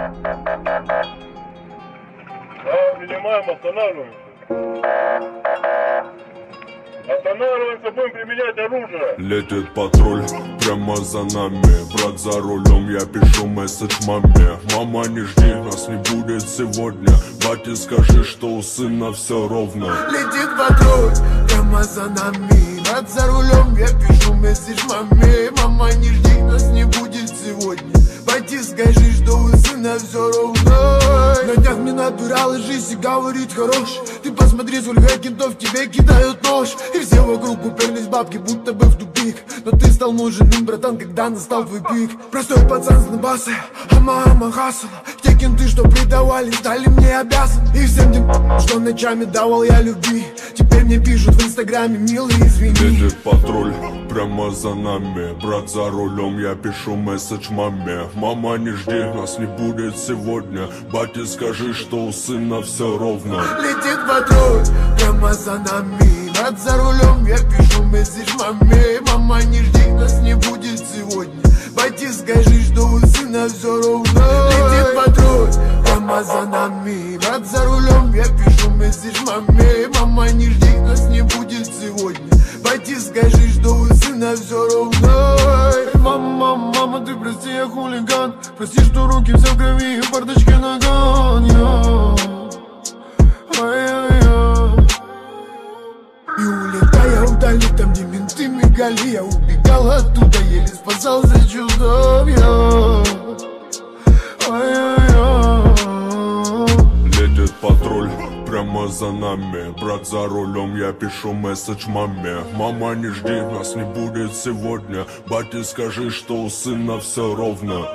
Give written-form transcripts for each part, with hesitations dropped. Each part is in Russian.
Да, принимаем, останавливаемся. Останавливаемся, будем применять оружие. Летит патруль прямо за нами. Брат за рулем, я пишу месседж маме. Мама, не жди, нас не будет сегодня. Бате, скажи, что у сына все ровно. Летит патруль прямо за нами. Брат за рулем, я пишу месседж маме. Мама, не жди, нас не будет сегодня. Бате, скажи, что у сына все ровно. На днях мне набирала жизнь и говорит хорош. Ты посмотри, сколько кентов тебе кидают нож. И все вокруг уперлись бабки, будто бы в тупик. Но ты стал нужен им, братан, когда настал твой пик. Простой пацан с Донбасса, а мама хасала. Те кенты, что предавали, стали мне обязаны. И всем тем, что ночами давал я любви, теперь мне пишут в инстаграме, милый, извини. Летит патруль прямо за нами. Брат за рулем, я пишу месседж маме. Мама, не жди, нас не будет сегодня. Бате, скажи, что у сына все ровно. Летит патруль прямо за нами. Брат за рулем, я пишу месседж маме. Мама, не жди, нас не будет сегодня. Бате, скажи, что у сына все ровно. Летит патруль прямо за нами. Брат за рулем, я пишу месседж маме. Мама, не жди, нас не будет сегодня. Бате, скажи, что у сына все ровно. Мама, мама, ты прости, я хулиган. Прости, что руки все в крови и в бардачке наган. И улетая вдали, там где менты мигали, я убегал оттуда, еле спасался чудом. Летит патруль прямо за нами. Брат за рулем, я пишу месседж маме. Мама, не жди, нас не будет сегодня. Бате, скажи, что у сына все ровно.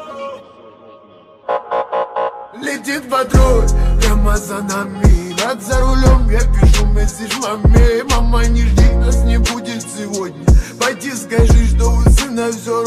Летит патруль прямо за нами. Брат за рулем, я пишу месседж маме. Мама, не жди, нас не будет сегодня. Бате, скажи, что у сына все